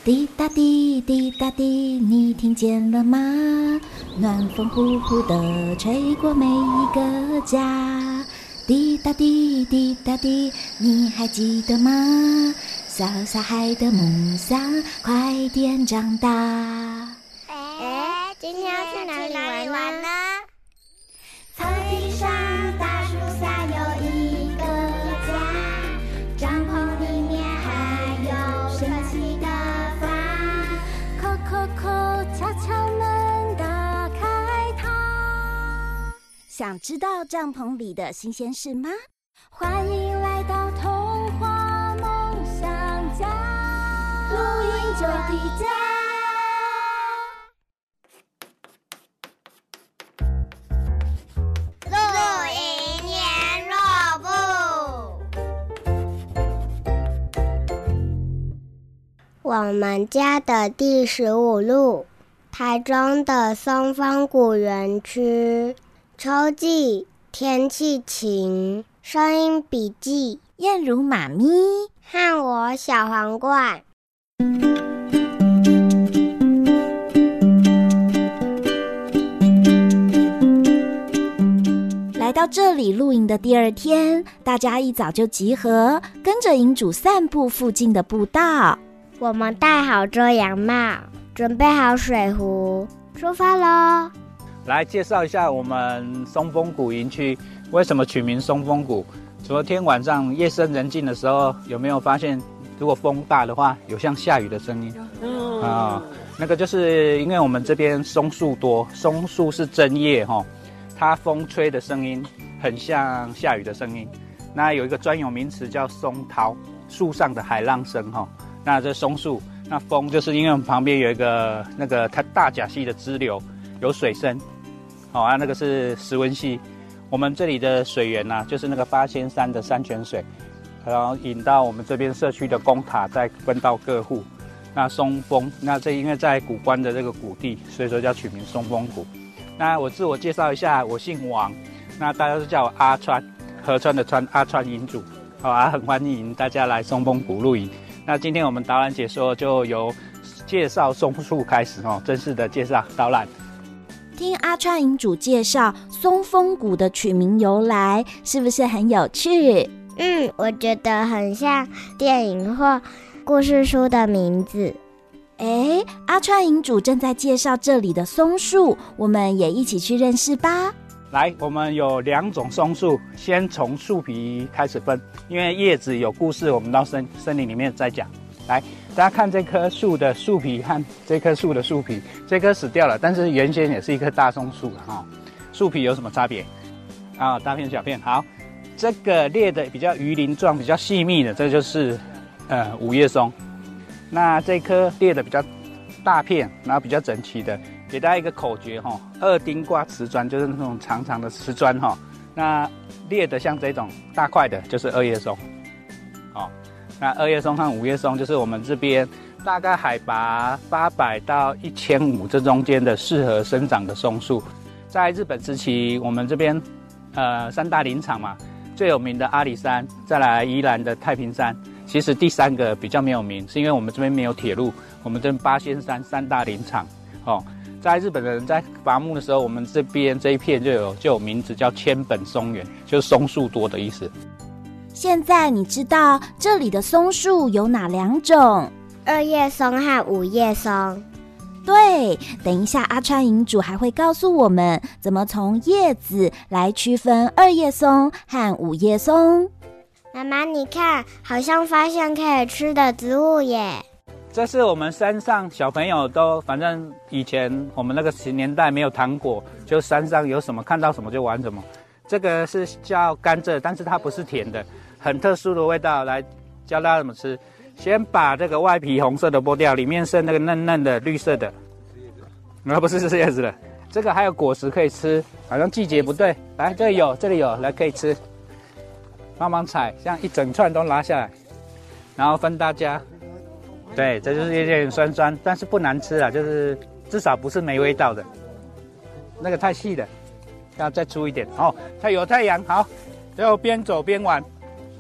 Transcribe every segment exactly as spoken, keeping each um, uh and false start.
滴答滴滴答滴，你听见了吗？暖风呼呼地吹过每一个家。滴答滴滴答滴，你还记得吗？小小孩的梦想，快点长大。 哎，今天要去哪里玩呢？ 草地上，大树下有一个家，帐篷里面还有神奇的花。叩叩叩，敲敲门，打开它。想知道帐篷里的新鲜事吗？欢迎来到童话梦想家，录音就回家。 我们家的第十五路，台中的松风谷园区，秋季，天气晴，声音笔记， 燕如妈咪和我小皇冠。 来到这里露营的第二天，大家一早就集合，跟着营主散步附近的步道。 我们戴好遮阳帽，准备好水壶，出发咯！ 来介绍一下我们松风谷营区为什么取名松风谷。昨天晚上夜深人静的时候，有没有发现如果风大的话，有像下雨的声音？嗯啊、哦，那个就是因为我们这边松树多，松树是针叶哈，它风吹的声音很像下雨的声音。那有一个专有名词叫松涛，树上的海浪声哈。那这松树，那风就是因为我们旁边有一个那个它大甲溪的支流，有水声，好、哦、啊，那个是石文溪。我们这里的水源呢、啊，就是那个八仙山的山泉水，然后引到我们这边社区的公塔，再分到各户。那松风，那这因为在谷关的这个谷地，所以说叫取名松风谷。那我自我介绍一下，我姓王，那大家都叫我阿川，河川的川，阿川营主，好啊，很欢迎大家来松风谷露营。那今天我们导览解说就由介绍松树开始哦，正式的介绍导览。 听阿川营主介绍松风谷的取名由来，是不是很有趣？ 嗯，我觉得很像电影或故事书的名字。 哎，阿川营主正在介绍这里的松树，我们也一起去认识吧。 来，我们有两种松树，先从树皮开始分，因为叶子有故事，我们到森森林里面再讲。来，大家看这棵树的树皮和这棵树的树皮，这棵死掉了，但是原先也是一棵大松树哈、哦。树皮有什么差别？啊、哦，大片小片。好，这个裂的比较鱼鳞状、比较细密的，这就是呃五叶松。那这棵裂的比较大片，然后比较整齐的。给大家一个口诀哈，二丁挂瓷砖就是那种长长的瓷砖哈，那裂的像这种大块的就是二叶松，哦，那二叶松和五叶松就是我们这边大概海拔八百到一千五这中间的适合生长的松树。在日本时期，我们这边呃三大林场嘛，最有名的阿里山，再来宜兰的太平山，其实第三个比较没有名，是因为我们这边没有铁路，我们这边八仙山三大林场哦。在日本人在伐木的时候，我们这边这一片就有就有名字叫千本松原，就是松树多的意思。 现在你知道这里的松树有哪两种？ 二叶松和五叶松。 对，等一下阿川营主还会告诉我们怎么从叶子来区分二叶松和五叶松。 妈妈，你看，好像发现可以吃的植物耶。 这是我们山上小朋友都，反正以前我们那个年代没有糖果，就山上有什么看到什么就玩什么。这个是叫甘蔗，但是它不是甜的，很特殊的味道。来教大家怎么吃，先把这个外皮红色的剥掉，里面是那个嫩嫩的绿色的，啊不是是叶子的。这个还有果实可以吃，好像季节不对。来这里有，这里有，来可以吃，帮忙采，这样一整串都拿下来，然后分大家。对，这就是有点酸酸，但是不难吃啊，就是至少不是没味道的。那个太细了，要再粗一点。哦，它有太阳，好，就边走边玩。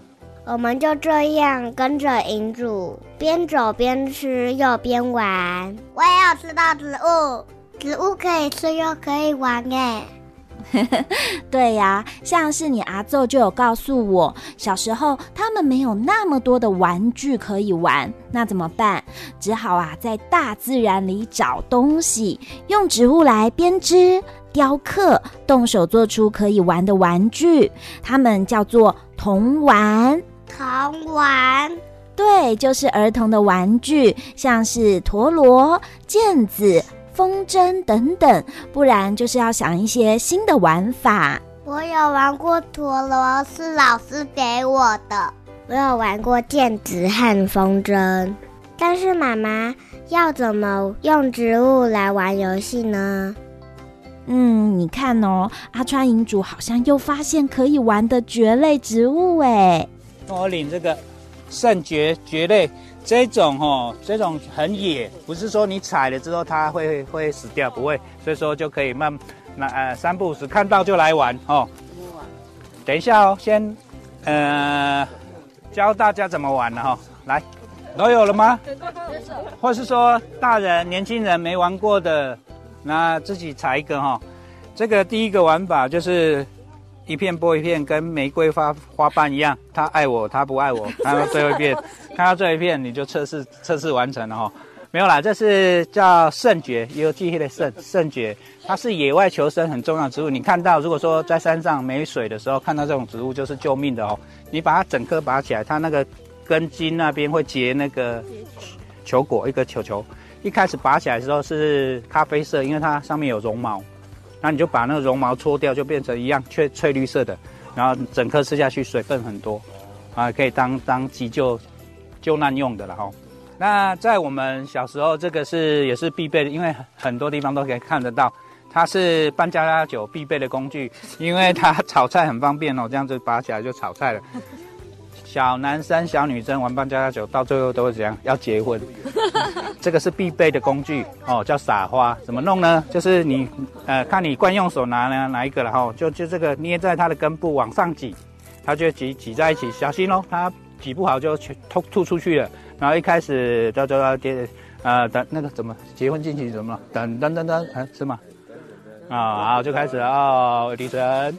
我们就这样跟着营主边走边吃又边玩。我也有吃到植物，植物可以吃又可以玩耶。 对呀，像是你阿祖就有告诉我，小时候他们没有那么多的玩具可以玩，那怎么办？只好啊在大自然里找东西，用植物来编织、雕刻，动手做出可以玩的玩具，它们叫做童玩。 童玩， 对，就是儿童的玩具，像是陀螺、毽子、风筝等等，不然就是要想一些新的玩法。 我有玩过陀螺，是老师给我的。我有玩过毽子和风筝，但是妈妈要怎么用植物来玩游戏呢？ 嗯，你看哦，阿川营主好像又发现可以玩的蕨类植物哎。 我领这个圣蕨蕨类，这种哦，这种很野，不是说你采了之后它会会死掉，不会，所以说就可以慢那呃三不五时看到就来玩哦。等一下哦，先呃教大家怎么玩了哈、哦，来，都有了吗？或是说大人年轻人没玩过的，那自己采一个哈、哦。这个第一个玩法就是一片剥一片，跟玫瑰花花瓣一样，他爱我，他不爱我。看到最后一片，看到最后一片你就测试测试完成了哈。没有啦，这是叫圣蕨，有记忆的圣圣蕨，它是野外求生很重要的植物。你看到，如果说在山上没水的时候看到这种植物，就是救命的哦。你把它整颗拔起来，它那个根茎那边会结那个球果，一个球球。一开始拔起来的时候是咖啡色，因为它上面有绒毛。那你就把那个绒毛搓掉，就变成一样翠翠绿色的，然后整颗吃下去，水分很多，啊，可以当当急救救难用的了哈。那在我们小时候，这个是也是必备的，因为很多地方都可以看得到，它是扮家家酒必备的工具，因为它炒菜很方便哦，这样子拔起来就炒菜了。小男生、小女生玩扮家家酒，到最后都会怎样？要结婚。这个是必备的工具哦，叫撒花。怎么弄呢？就是你呃，看你惯用手拿呢哪一个了哈，就就这个捏在它的根部往上挤，它就挤挤在一起，小心哦，它挤不好就吐吐出去了。然后一开始叫叫跌呃等那个怎么结婚进行什么了？等等等等，啊、是吗？啊，好就开始了哦，李晨。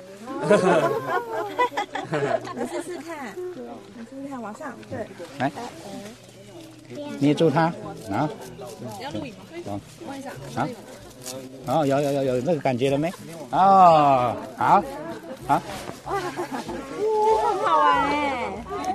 你试试看，你试试看，往上，对， 来，捏住它，啊， 要录影吗？摸一下， 啊，哦，有有有有那个感觉了没？哦，好，好， 哇，这很好玩哎！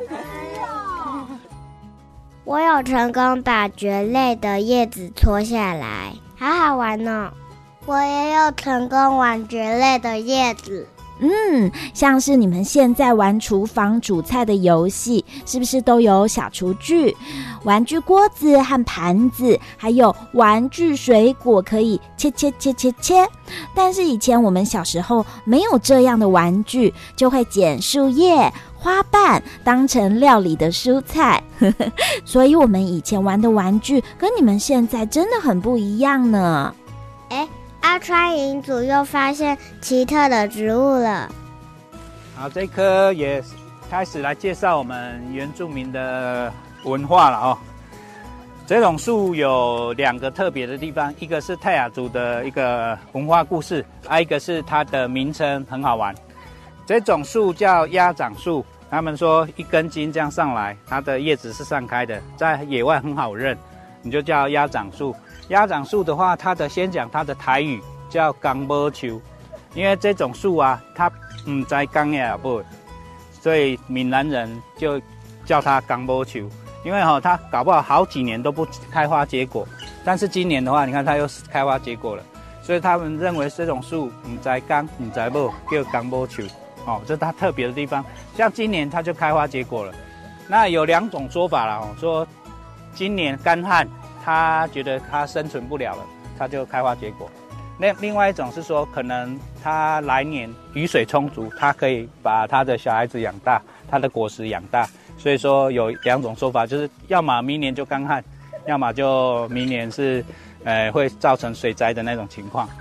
我有成功把蕨类的叶子搓下来，好好玩哦！我也有成功玩蕨类的叶子。 嗯，像是你们现在玩厨房煮菜的游戏，是不是都有小厨具、玩具锅子和盘子，还有玩具水果可以切切切切切？但是以前我们小时候没有这样的玩具，就会捡树叶、花瓣当成料理的蔬菜。所以我们以前玩的玩具跟你们现在真的很不一样呢。 哎，阿川营主又发现奇特的植物了。 好，这棵也开始来介绍我们原住民的文化了哦。这种树有两个特别的地方，一个是泰雅族的一个文化故事，啊，一个是它的名称很好玩。这种树叫鸭掌树，他们说一根筋这样上来，它的叶子是散开的，在野外很好认，你就叫鸭掌树。鸭掌树的话，它的先讲它的台语叫冈波树，因为这种树啊，它唔在冈也不，所以闽南人就叫它冈波树。因为哈、哦，它搞不好好几年都不开花结果，但是今年的话，你看它又开花结果了，所以他们认为这种树唔在冈唔在木叫冈波树，哦，这是它特别的地方。像今年它就开花结果了。那有两种说法啦，哦，说今年干旱，它觉得它生存不了了，它就开花结果。那另外一种是说，可能它来年雨水充足，它可以把它的小孩子养大，它的果实养大。所以说有两种说法，就是要么明年就干旱，要么就明年是，呃，会造成水灾的那种情况。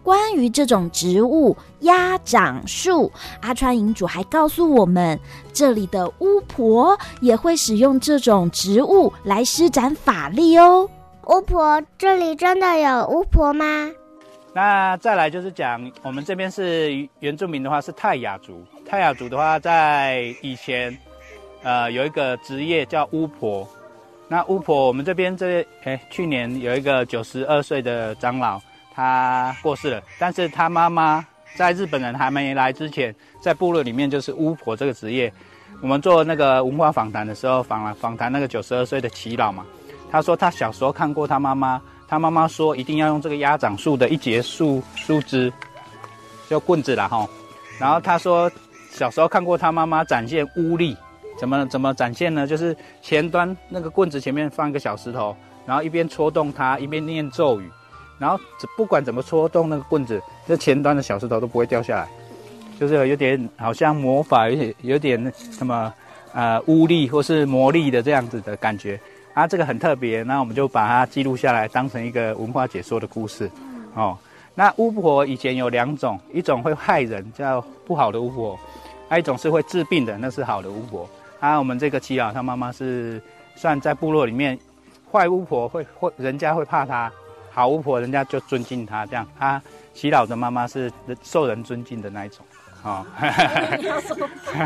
关于这种植物鸭掌树，阿川营主还告诉我们，这里的巫婆也会使用这种植物来施展法力哦。 巫婆，这里真的有巫婆吗？ 那再来就是讲，我们这边是原住民的话是泰雅族，泰雅族的话在以前，呃，有一个职业叫巫婆。那巫婆，我们这边这哎，去年有一个九十二岁的长老，他过世了，但是他妈妈在日本人还没来之前，在部落里面就是巫婆这个职业。我们做那个文化访谈的时候，访访谈那个九十二岁的耆老嘛，他说他小时候看过他妈妈，他妈妈说一定要用这个鸭掌树的一节树树枝，就棍子啦哈。然后他说小时候看过他妈妈展现巫力。怎么怎么展现呢？就是前端那个棍子前面放一个小石头，然后一边戳动它，一边念咒语，然后不管怎么戳动那个棍子，这前端的小石头都不会掉下来，就是有点好像魔法，有点有点什么呃巫力或是魔力的这样子的感觉啊，这个很特别，那我们就把它记录下来，当成一个文化解说的故事哦。那巫婆以前有两种，一种会害人，叫不好的巫婆，还、啊、一种是会治病的，那是好的巫婆。啊，我们这个耆老他妈妈是算在部落里面，坏巫婆会会人家会怕她，好巫婆人家就尊敬她，这样。啊，耆老的妈妈是受人尊敬的那一种，哦。你要说？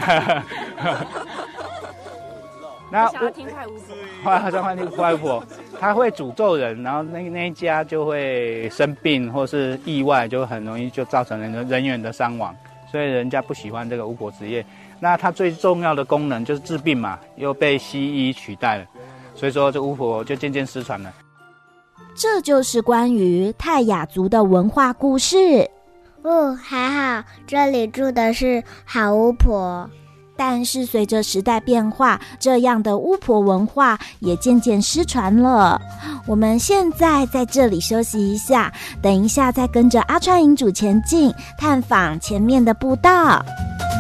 那想要听坏巫婆， 坏坏听坏巫婆，她会诅咒人，然后那那一家就会生病或是意外，就很容易就造成人人员的伤亡，所以人家不喜欢这个巫婆职业。那它最重要的功能就是治病嘛，又被西医取代了，所以说这巫婆就渐渐失传了。 这就是关于泰雅族的文化故事。 哦，还好这里住的是好巫婆。 但是随着时代变化，这样的巫婆文化也渐渐失传了。我们现在在这里休息一下，等一下再跟着阿川营主前进，探访前面的步道。